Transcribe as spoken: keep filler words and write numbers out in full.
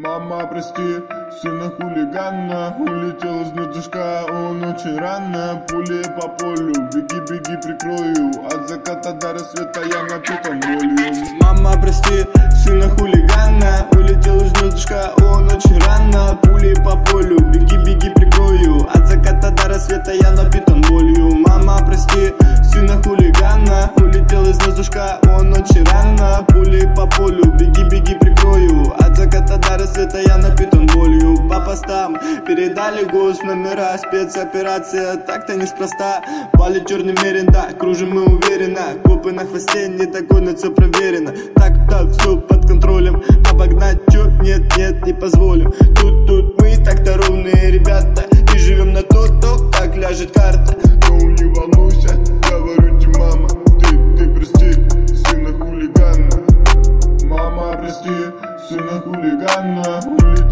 Мама, прости, сына хулигана улетел из гнездышка, он очень рано. Пули по полю, беги, беги, прикрою. От заката до рассвета я напитан болью. Мама, прости, сына хулигана улетел из гнездышка, он очень рано. Пули по полю, беги, беги, прикрою. От заката до рассвета я напитан болью. Мама, прости, сына хулигана улетел из гнездышка, он очень рано. Пули по полю, беги, беги, прикрою. От заката до рассвета я напитан болью. По постам передали гос номера, спецоперация так-то неспроста. Палит черный мерин, да, кружим мы уверенно. Копы на хвосте не догонят, все проверено. Так-то все под контролем, обогнать чё? Нет, нет, не позволим. Тут-тут мы так-то ровные ребята, и живем на то-то, как ляжет карта. Но не волнуйся, говорю тебе, мама, ты, ты прости, сына хулигана. Мама, прости, сына хулигана улетел